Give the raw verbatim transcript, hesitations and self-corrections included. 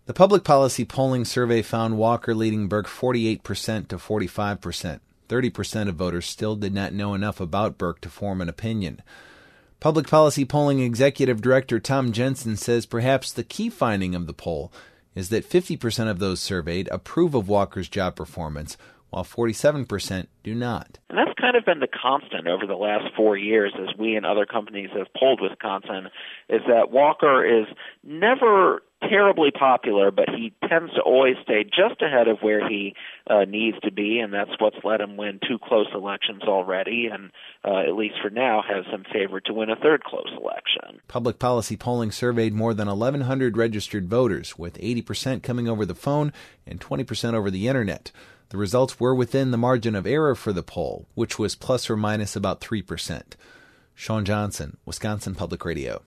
The public policy polling survey found Walker leading Burke forty-eight percent to forty-five percent. thirty percent of voters still did not know enough about Burke to form an opinion. Public policy polling executive director Tom Jensen says perhaps the key finding of the poll is that fifty percent of those surveyed approve of Walker's job performance, while forty-seven percent do not. And that's kind of been the constant over the last four years as we and other companies have polled Wisconsin, is that Walker is never terribly popular, but he tends to always stay just ahead of where he uh, needs to be, and that's what's let him win two close elections already, and uh, at least for now has him favored to win a third close election. Public policy polling surveyed more than eleven hundred registered voters, with eighty percent coming over the phone and twenty percent over the internet. The results were within the margin of error for the poll, which was plus or minus about three percent. Sean Johnson, Wisconsin Public Radio.